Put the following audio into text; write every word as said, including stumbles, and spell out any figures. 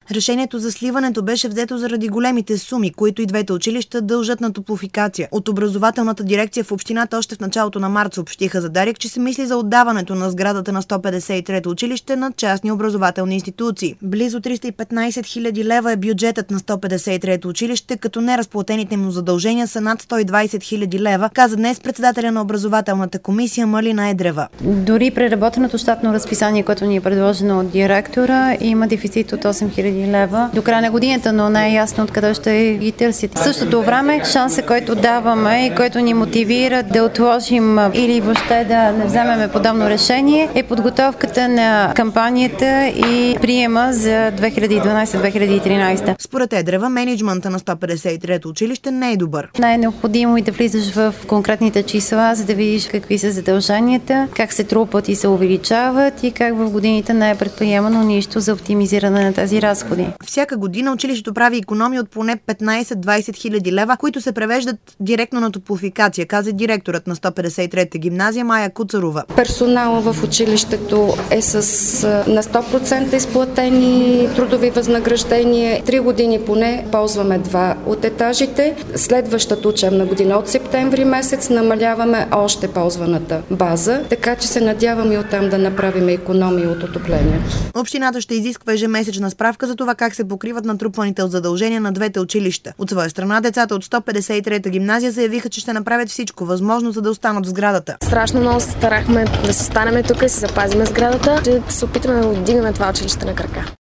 Решението за сливането беше взето заради големите суми, които и двете училища дължат на Топлофикация. От образователната дирекция в общината още в началото на март съобщиха за Дарик, че се мисли за отдаването на сградата на сто петдесет и трето училище на частни образователни институции. Близо триста и петнайсет хиляди лева е бюджетът на сто петдесет и трето училище, като неразплатените му задължения са над сто и двайсет хиляди лева, каза днес председателя на образователната комисия Малина Едрева. Дори преработеното щатно разписание, което ни е предложено от директора, има дефицит от осем хиляди лева до края на годината, но не е ясно откъде ще ги търсите. В същото време шанса, който даваме и който ни мотивира да отложим или въобще да не вземем подобно решение, е подготовката на кампанията и приема за две хиляди и дванайсета - две хиляди и тринайсета. Според Едрева, мениджмънта на сто петдесет и трето училище не е добър. Не е необходимо и да влизаш в конкретните числа, за да видиш какви са задълженията, как се трупат и се увеличават и как в годините не е предприемано нищо за оптимизиране на тези разходи. Всяка година училището прави икономия от поне петнайсет - двайсет хиляди лева, които се превеждат директно на Топлофикация, каза директорът на сто петдесет и трета гимназия Майя Куцарова. Персонала в училището е с на сто процента изплатени трудови възнаграждения. Три години поне ползваме два от етажите. Следващата учебна година от септември месец намаляваме още ползваната база, така че се надяваме и оттам да направим икономия от отоплението. Общината ще изисква ежемесечна справка за това как се покриват натрупаните от задължения на двете училища. От своя страна, децата от сто петдесет и трета гимназия заявиха, че ще направят всичко възможно, за да останат в сградата. Страшно много се старахме да се станем тук и си запазиме сградата, че да се опитаме да отдигнем това училище на крака.